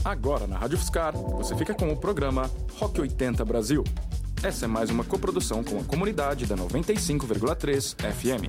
Agora na Rádio UFSCar, você fica com o programa Rock 80 Brasil. Essa é mais uma coprodução com a comunidade da 95,3 FM.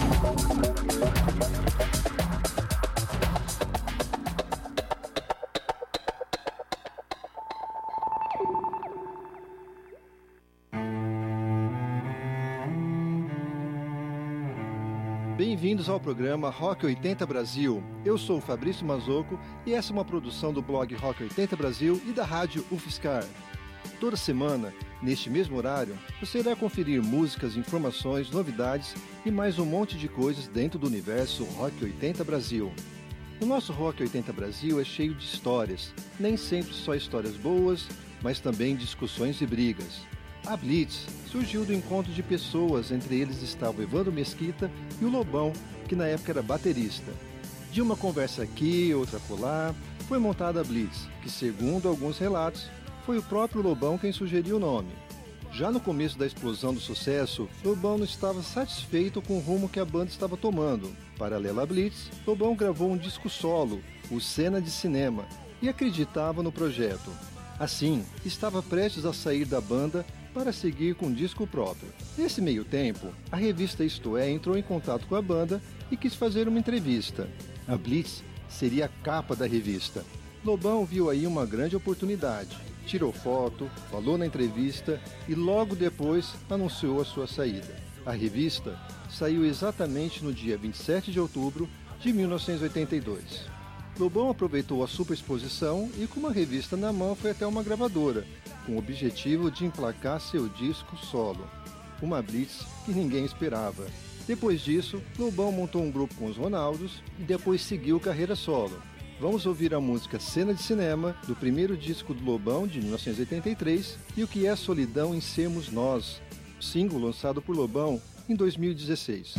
Bem-vindos ao programa Rock 80 Brasil. Eu sou o Fabrício Mazocco e essa é uma produção do blog Rock 80 Brasil e da rádio UFSCar. Toda semana, neste mesmo horário, você irá conferir músicas, informações, novidades e mais um monte de coisas dentro do universo Rock 80 Brasil. O nosso Rock 80 Brasil é cheio de histórias, nem sempre só histórias boas, mas também discussões e brigas. A Blitz surgiu do encontro de pessoas, entre eles estava o Evandro Mesquita e o Lobão, que na época era baterista. De uma conversa aqui, outra acolá, foi montada a Blitz, que segundo alguns relatos, foi o próprio Lobão quem sugeriu o nome. Já no começo da explosão do sucesso, Lobão não estava satisfeito com o rumo que a banda estava tomando. Paralela à Blitz, Lobão gravou um disco solo, o Cena de Cinema, e acreditava no projeto. Assim, estava prestes a sair da banda para seguir com um disco próprio. Nesse meio tempo, a revista Isto É entrou em contato com a banda e quis fazer uma entrevista. A Blitz seria a capa da revista. Lobão viu aí uma grande oportunidade. Tirou foto, falou na entrevista e logo depois anunciou a sua saída. A revista saiu exatamente no dia 27 de outubro de 1982. Lobão aproveitou a superexposição e com uma revista na mão foi até uma gravadora, com o objetivo de emplacar seu disco solo. Uma blitz que ninguém esperava. Depois disso, Lobão montou um grupo com os Ronaldos e depois seguiu carreira solo. Vamos ouvir a música Cena de Cinema, do primeiro disco do Lobão, de 1983, e O Que É Solidão em Sermos Nós, single lançado por Lobão em 2016.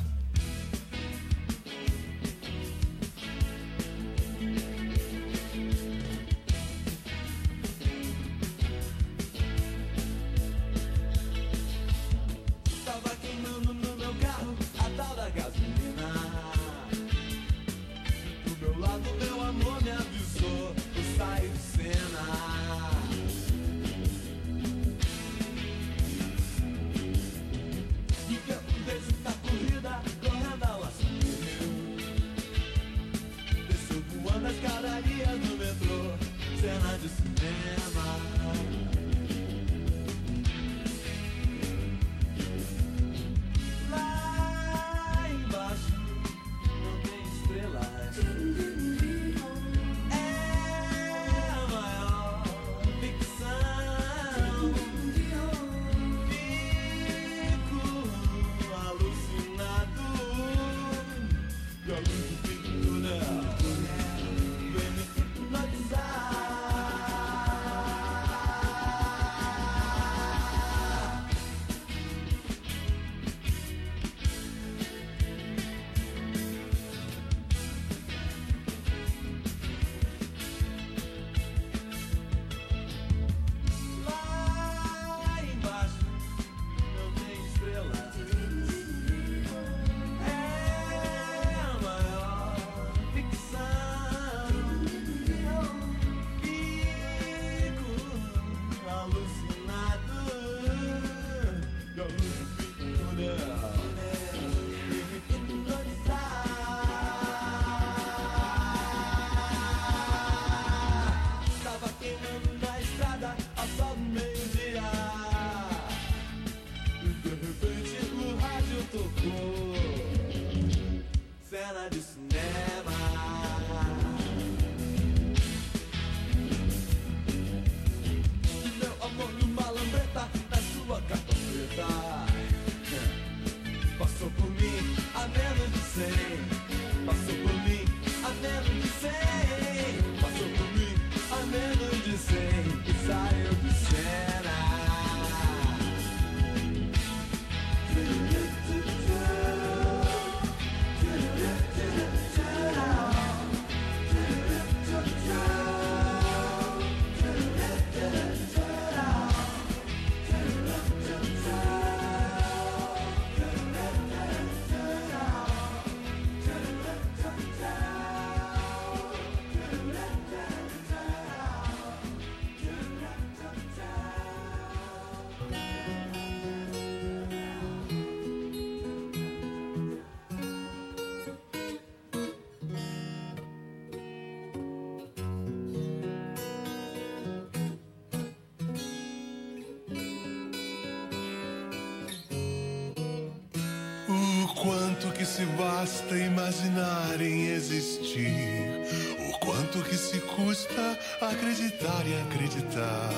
se basta imaginar em existir. O quanto que se custa acreditar e acreditar.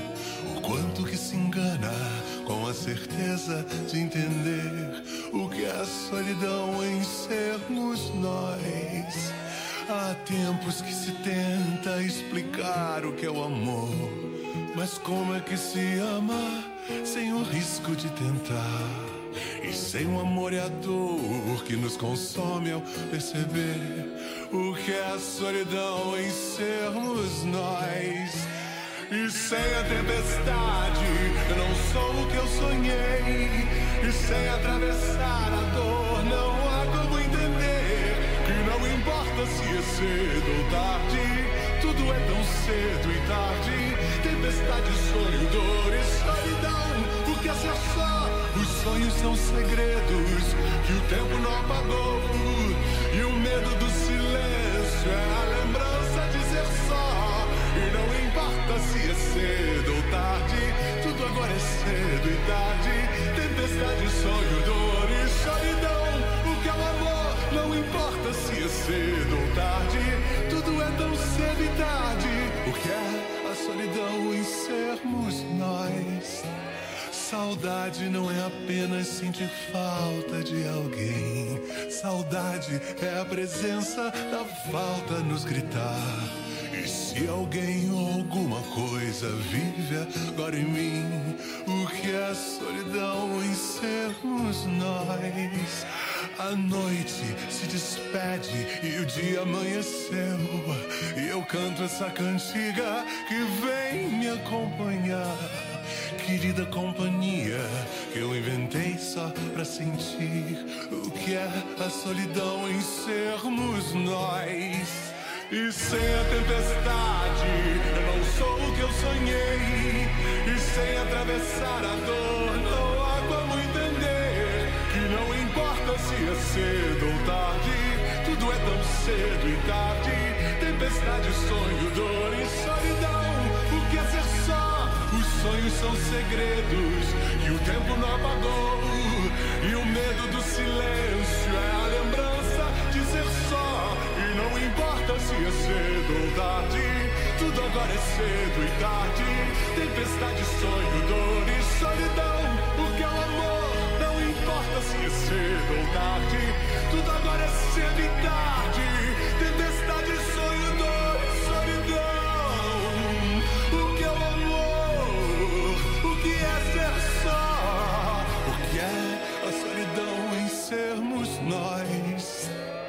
O quanto que se engana com a certeza de entender o que é a solidão em sermos nós. Há tempos que se tenta explicar o que é o amor, mas como é que se ama sem o risco de tentar? E sem o amor e a dor que nos consome ao perceber o que é a solidão em sermos nós. E sem a tempestade eu não sou o que eu sonhei. E sem atravessar a dor não há como entender que não importa se é cedo ou tarde, tudo é tão cedo e tarde. Tempestade, sonho, dor e solidão, o que é ser só? Os sonhos são segredos que o tempo não apagou. E o medo do silêncio é a lembrança de ser só. E não importa se é cedo ou tarde, tudo agora é cedo e tarde. Tempestade, sonho, dor e solidão, o que é o amor? Não importa se é cedo ou tarde, tudo é tão cedo e tarde. O que é a solidão em sermos nós? Saudade não é apenas sentir falta de alguém. Saudade é a presença da falta nos gritar. E se alguém ou alguma coisa vive agora em mim, o que é a solidão em sermos nós? A noite se despede e o dia amanheceu, e eu canto essa cantiga que vem me acompanhar. Querida companhia que eu inventei só pra sentir o que é a solidão em sermos nós. E sem a tempestade eu não sou o que eu sonhei. E sem atravessar a dor não há como entender que não importa se é cedo ou tarde, tudo é tão cedo e tarde. Tempestade, sonho, dor e solidão, o que é ser só? Os sonhos são segredos que o tempo não apagou. E o medo do silêncio é a lembrança de ser só. E não importa se é cedo ou tarde, tudo agora é cedo e tarde. Tempestade, sonho, dor e solidão, o que é o amor? Não importa se é cedo ou tarde, tudo agora é cedo e tarde. Tempestade, sonho, dor e solidão, o que é o amor? O que é ser só? O que é a solidão em sermos nós?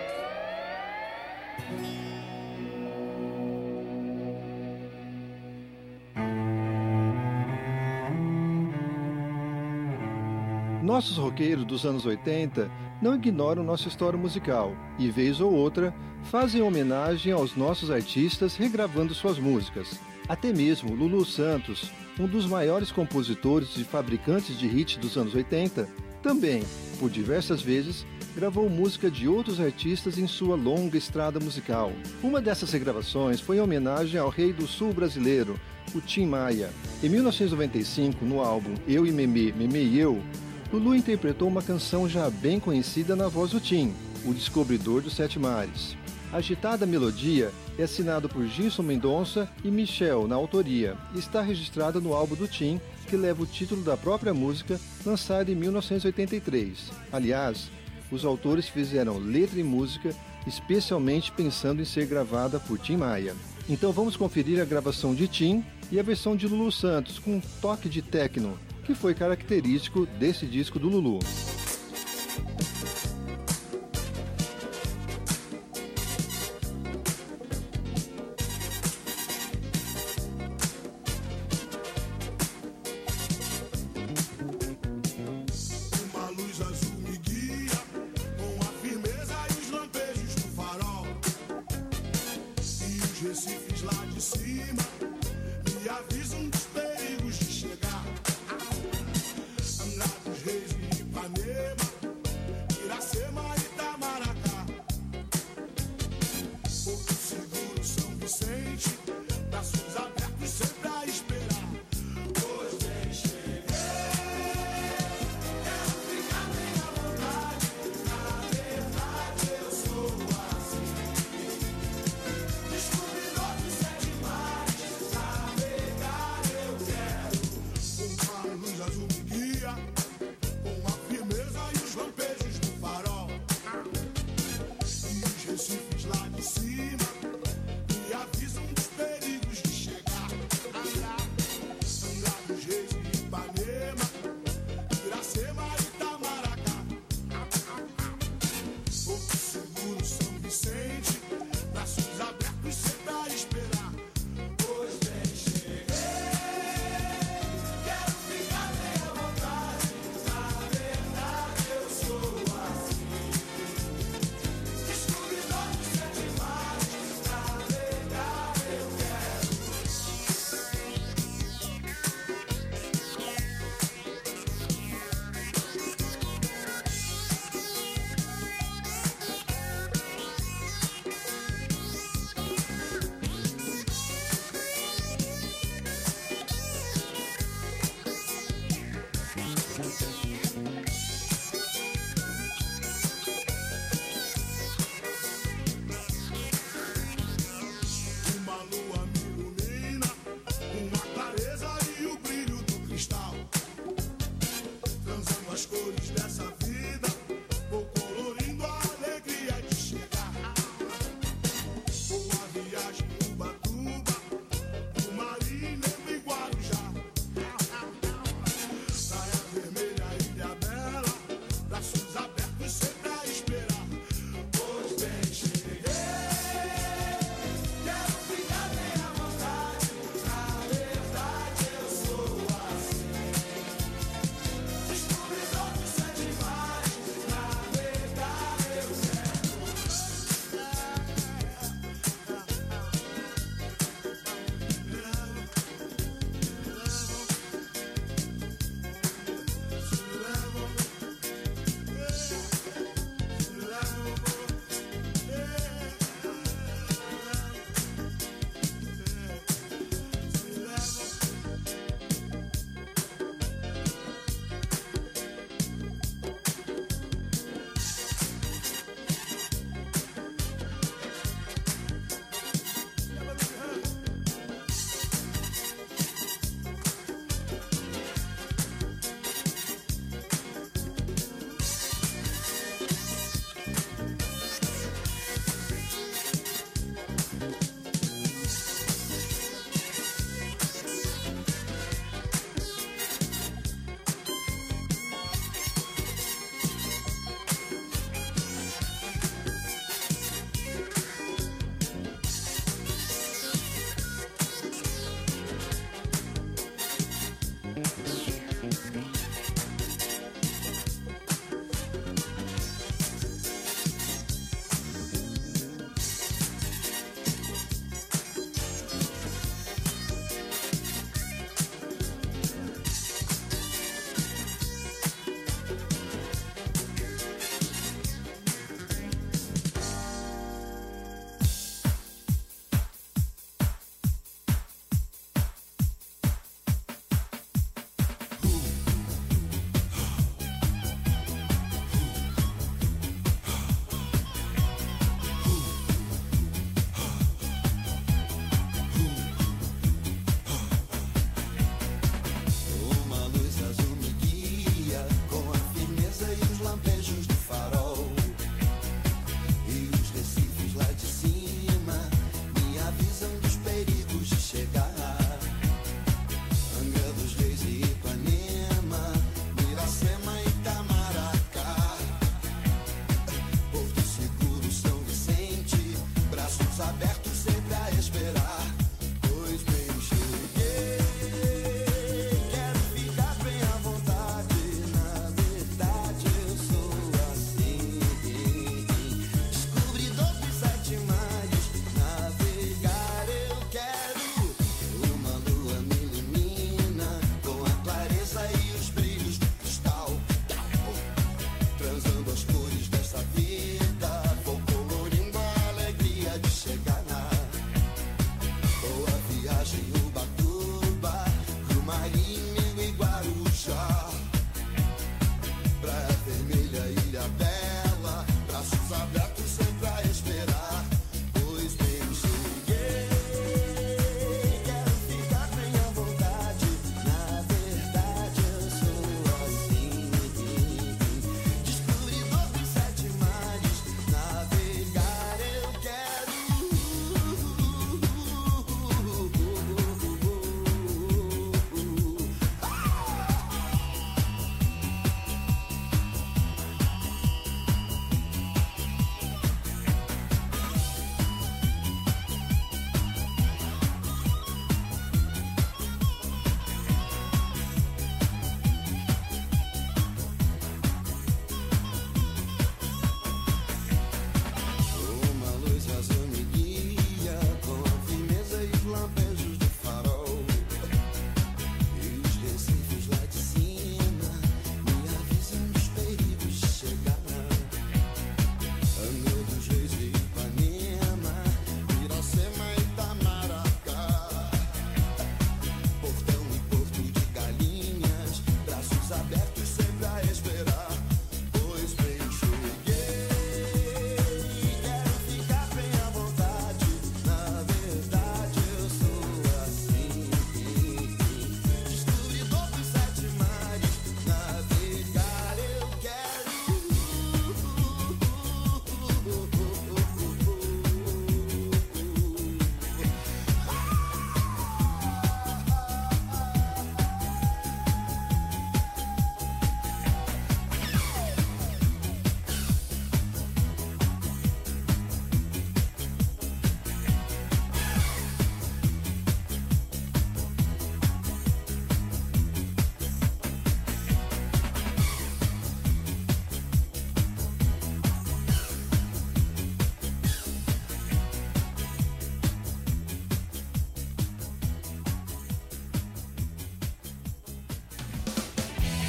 Nossos roqueiros dos anos 80 não ignoram nossa história musical e, vez ou outra, fazem homenagem aos nossos artistas regravando suas músicas. Até mesmo Lulu Santos, um dos maiores compositores e fabricantes de hits dos anos 80, também, por diversas vezes, gravou música de outros artistas em sua longa estrada musical. Uma dessas regravações foi em homenagem ao rei do sul brasileiro, o Tim Maia. Em 1995, no álbum Eu e Memê, Memê e Eu, Lulu interpretou uma canção já bem conhecida na voz do Tim, o descobridor dos Sete Mares. A agitada melodia é assinada por Gilson Mendonça e Michel na autoria e está registrada no álbum do Tim, que leva o título da própria música, lançada em 1983. Aliás, os autores fizeram letra e música especialmente pensando em ser gravada por Tim Maia. Então vamos conferir a gravação de Tim e a versão de Lulu Santos com um toque de techno, que foi característico desse disco do Lulu.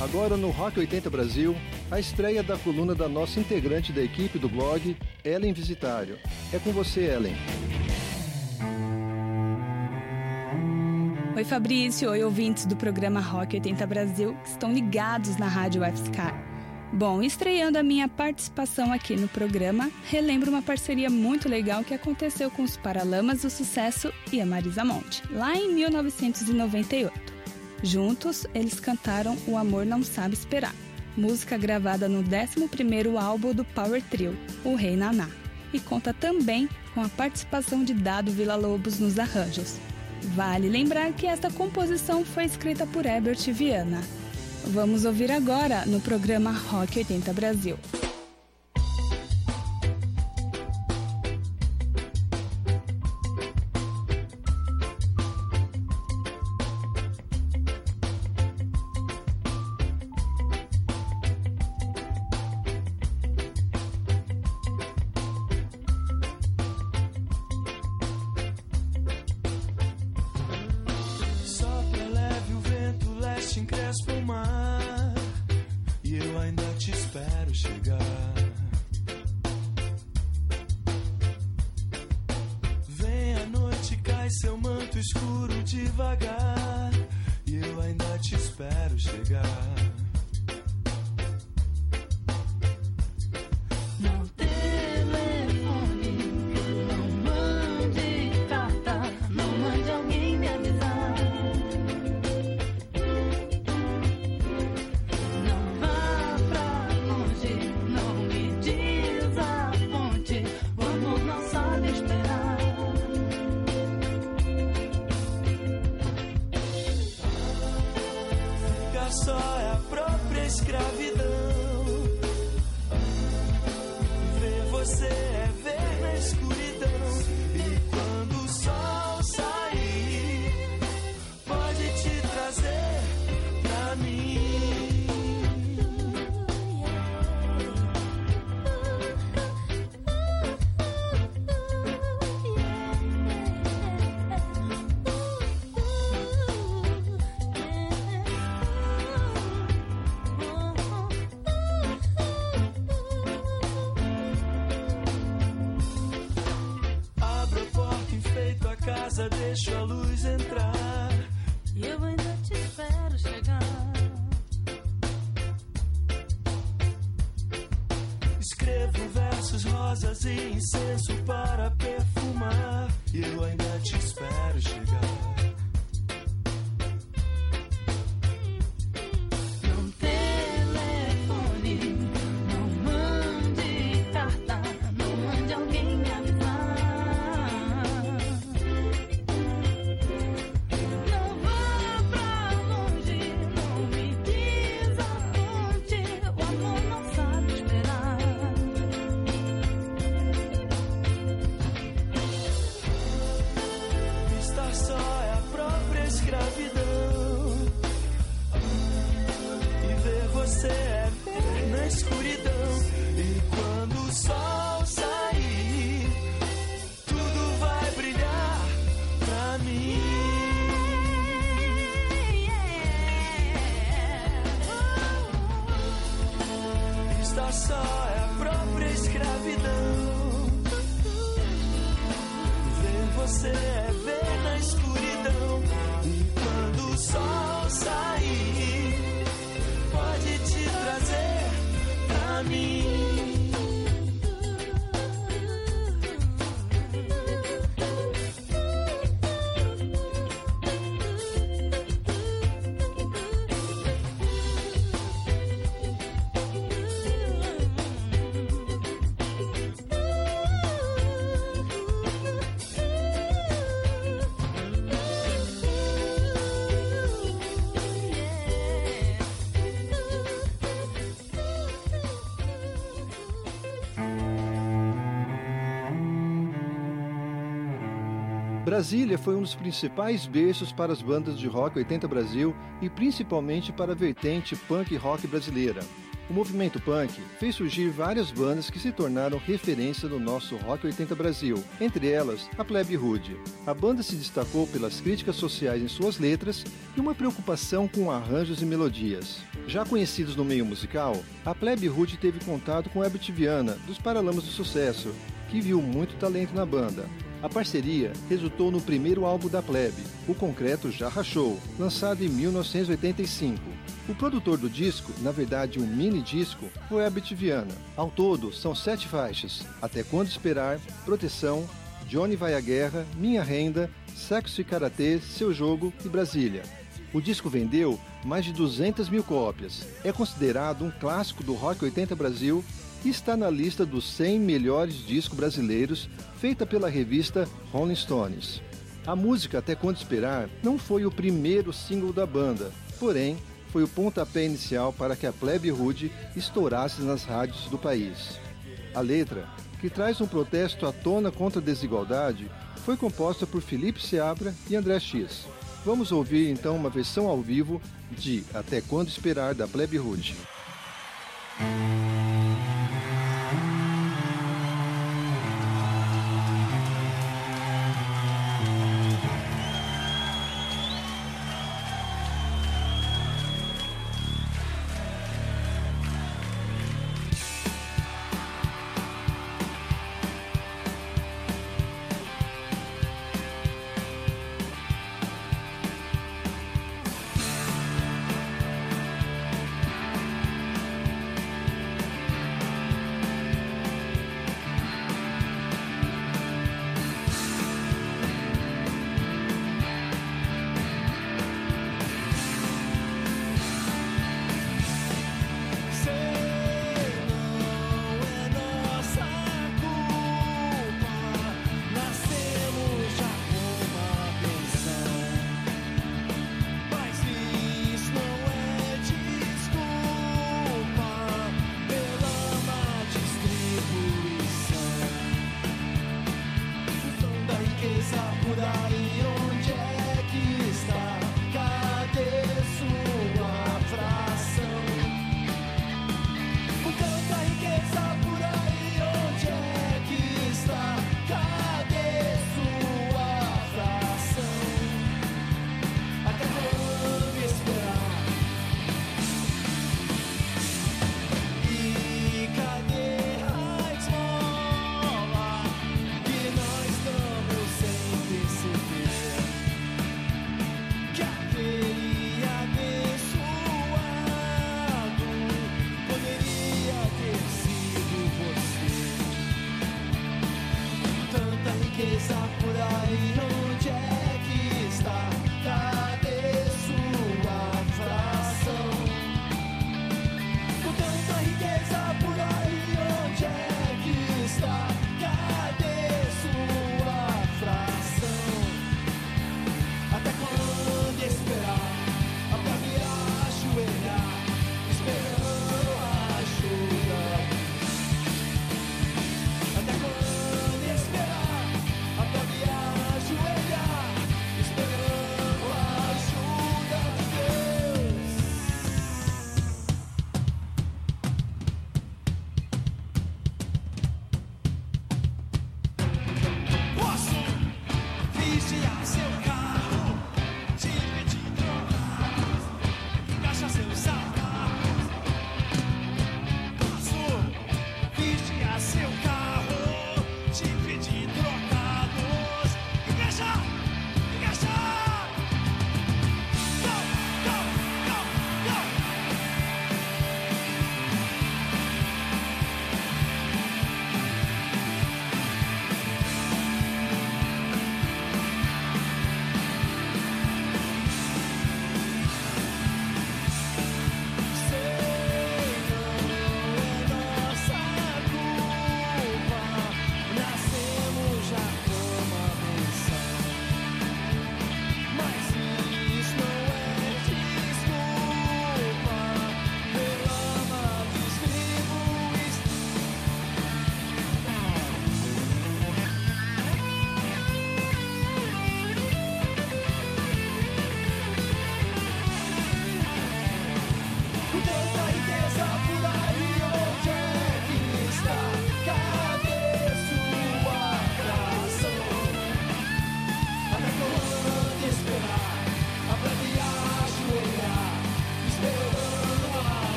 Agora no Rock 80 Brasil, a estreia da coluna da nossa integrante da equipe do blog, Ellen Visitário. É com você, Ellen. Oi, Fabrício. Oi, ouvintes do programa Rock 80 Brasil que estão ligados na Rádio UFSCar. Bom, estreando a minha participação aqui no programa, relembro uma parceria muito legal que aconteceu com os Paralamas do Sucesso e a Marisa Monte, lá em 1998. Juntos, eles cantaram O Amor Não Sabe Esperar, música gravada no 11º álbum do Power Trio, O Rei Naná, e conta também com a participação de Dado Villa-Lobos nos arranjos. Vale lembrar que esta composição foi escrita por Herbert Viana. Vamos ouvir agora no programa Rock 80 Brasil. Encrespa o mar e eu ainda te espero chegar. Vem a noite, cai seu manto escuro devagar e eu ainda te espero chegar. Só é a própria escravidão. Ver você é ver na escuridão. E quando o sol sair, pode te trazer pra mim. Deixa a luz entrar e eu ainda te espero chegar. Escrevo versos, rosas e incenso para perfumar e eu ainda te espero chegar. Só é a própria escravidão. Ver você é ver na escuridão. E quando o sol sair, pode te trazer pra mim. Brasília foi um dos principais berços para as bandas de Rock 80 Brasil e principalmente para a vertente punk rock brasileira. O movimento punk fez surgir várias bandas que se tornaram referência no nosso Rock 80 Brasil, entre elas a Plebe Rude. A banda se destacou pelas críticas sociais em suas letras e uma preocupação com arranjos e melodias. Já conhecidos no meio musical, a Plebe Rude teve contato com Herbert Viana, dos Paralamas do Sucesso, que viu muito talento na banda. A parceria resultou no primeiro álbum da Plebe, O Concreto Já Rachou, lançado em 1985. O produtor do disco, na verdade um mini-disco, foi Herbert Viana. Ao todo, são 7 faixas: Até Quando Esperar, Proteção, Johnny Vai à Guerra, Minha Renda, Sexo e Karatê, Seu Jogo e Brasília. O disco vendeu mais de 200 mil cópias. É considerado um clássico do Rock 80 Brasil e está na lista dos 100 melhores discos brasileiros, feita pela revista Rolling Stones. A música Até Quando Esperar não foi o primeiro single da banda, porém, foi o pontapé inicial para que a Plebe Rude estourasse nas rádios do país. A letra, que traz um protesto à tona contra a desigualdade, foi composta por Felipe Seabra e André X. Vamos ouvir então uma versão ao vivo de Até Quando Esperar da Plebe Rude.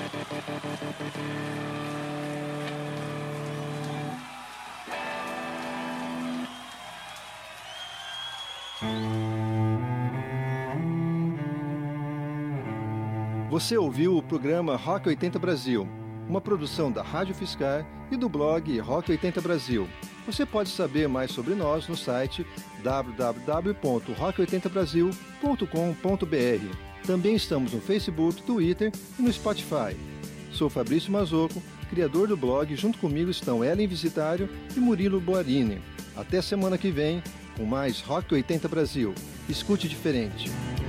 Você ouviu o programa Rock 80 Brasil, uma produção da Rádio Fiscar e do blog Rock 80 Brasil. Você pode saber mais sobre nós no site www.rock80brasil.com.br. Também estamos no Facebook, Twitter e no Spotify. Sou Fabrício Mazocco, criador do blog. Junto comigo estão Ellen Visitário e Murilo Boarini. Até semana que vem com mais Rock 80 Brasil. Escute diferente.